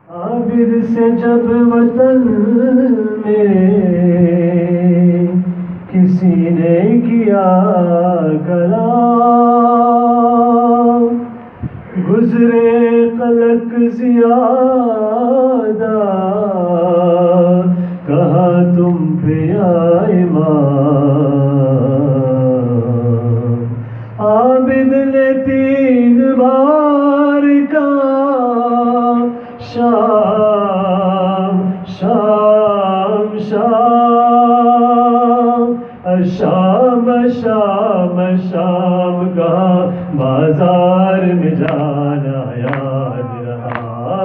عابد سے جب وطن میں کسی نے کیا کلام، گزرے قلق زیادہ کہا تم پہ یا امام، عابد نے 3 بار کہا شام شام شام، شام شام شام کہا بازار میں جانا یاد رہا،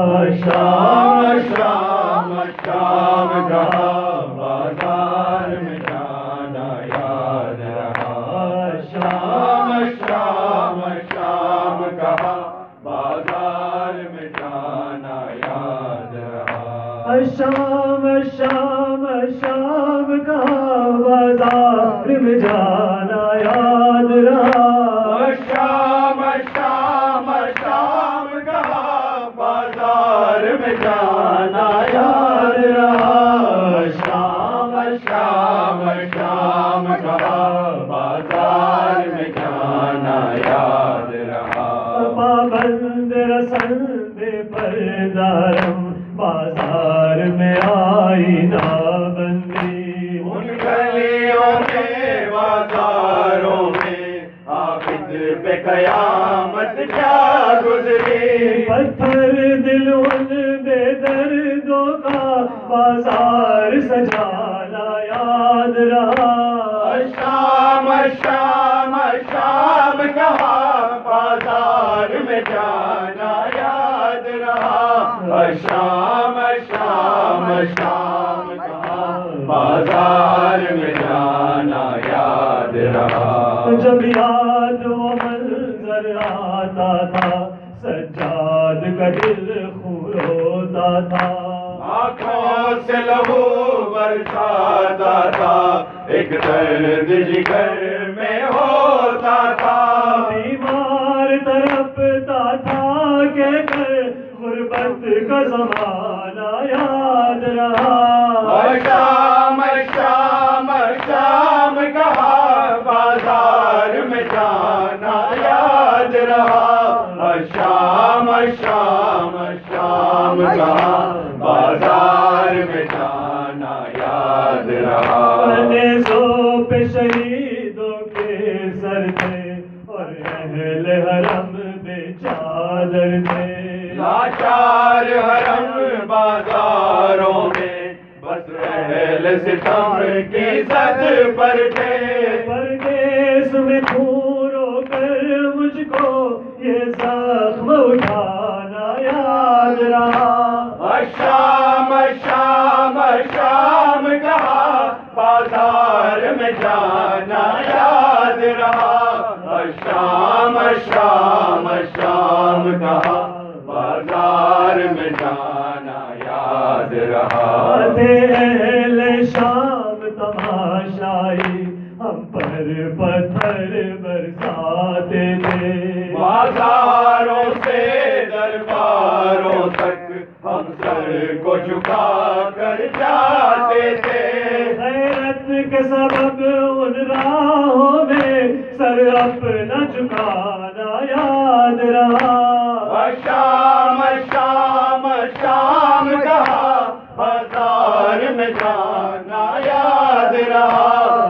شام شام شام کہا بازار میں جانا یاد رہا، شام شام شام کہا بازار میں جانا یاد رہا، شام شام شام کہا بازار میں جانا یاد رہا، شام شام شام کہا بازار میں جانا یاد رہا، شام شام شام کہا بازار میں جانا یاد رہا، پابند رسند پردارم بازار میں آئی نابندی، ان گلیوں کے بازاروں میں عابد پہ قیامت کیا گزری، پتھر دل ان بے دردوں کا بازار سجانا یاد رہا، شام شام شام کہا بازار میں جانا یاد رہا، شام شام شام کہا بازار میں جانا یاد رہا، جب یاد وہ منظر آتا تھا سجاد کا دل خون ہوتا تھا، آنکھوں سے لہو برساتا تھا، ایک درد جگر میں ہوتا تھا، بیمار تڑپتا تھا کہ غربت کا زمانہ یاد رہا، شام شام شام کہا بازار میں جانا یاد رہا، شام شام شام کہا بازار میں جانا یاد رہا، نیزوں پہ شہیدوں کے سر تھے اور اہل حرم بے چادر تھے، لاچار حرم بازاروں میں بس اہل ستم کی زد پر تھے، پردیس میں خون رو کر مجھ کو یہ زخم اٹھانا یاد رہا، شام شام شام کہا بازار میں جانا یاد رہا، شام شام شام کہا بازار میں جانا یاد رہا، اہل شام تماشائی ہم پر پتھر برساتے تھے، بازاروں سے درباروں تک ہم سر کو جھکا کر جاتے تھے، غیرت کے سبب ان راہوں میں سر اپنا جھکانا یاد رہا، شام شام شام کہا بازار میں جانا یاد رہا،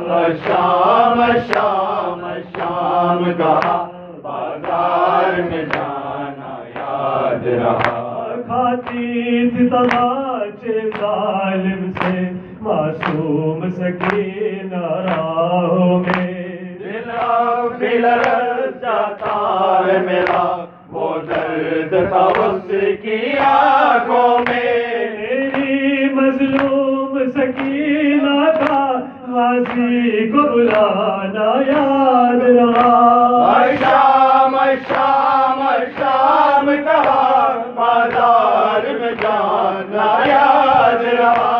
شام شام شام کہا بازار میں جانا یاد رہا، کھاتی تھی تماچے ظالم سے معصوم سکینہ راہوں میں، دل رس جاتا ہے میرا وہ درد تھا اس کی آنکھوں میں، میری مظلوم سکینہ کا غازی کو بلانا یاد رہا، شام شام شام کہا بازار میں جانا یاد رہا،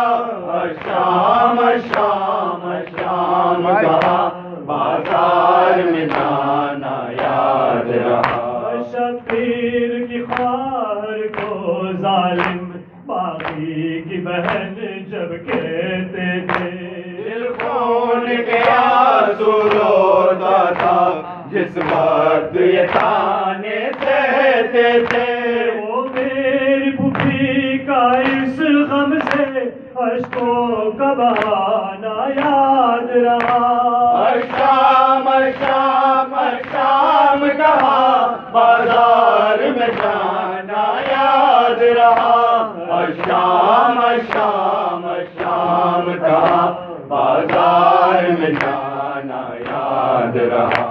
شام شام شام کہا بازار میں جانا یاد رہا، شبیر کی خواہر کو ظالم کی بہن جب کہتے تھے دل خون کے آنسو روتا تھا جس وقت یہ تانے سہتے تھے وہ میری پھوپھی کا اس غم سے اشکوں کا بہانا یاد رہا شام شام شام کہا بازار میں جانا یاد رہا شام شام شام کہا بازار میں جانا یاد رہا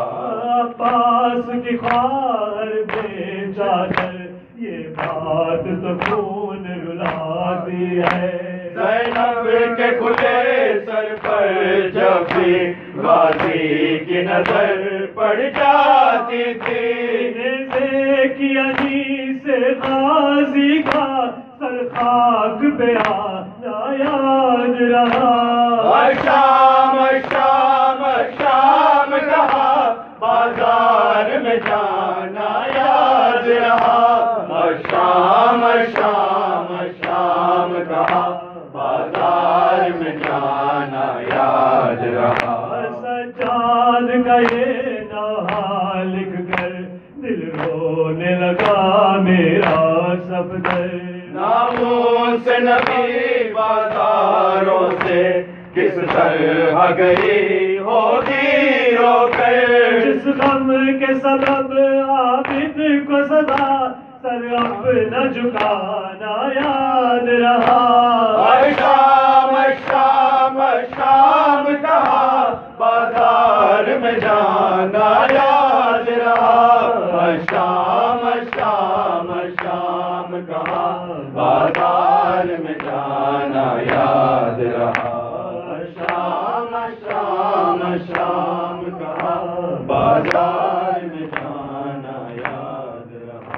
پاس کی خواہر بے چادر یہ بات تو خون رلاتی ہے زینب کے کھلے سر پر جب بھی غازی کی نظر پڑ جاتی تھی نیزے کی علی سے غازی کا سر خاک پہ آنا یاد رہا شام شام شام کہا بازار میں جانا یاد رہا شام شام شام کہا بازار میں جانا یاد رہا سجاد کا یہ نوحہ لکھ کر دل رونے لگا میرا صفدر ناموس نبی بازاروں سے کس طرح گئی ہوگی رو کر جس غم کے سبب عابد کو صدا سر اپنا جھکانا یاد رہا شام شام شام کہا بازار میں جانا یاد رہا شام شام شام کہا بازار میں جانا یاد رہا شام شام شام کہا بازار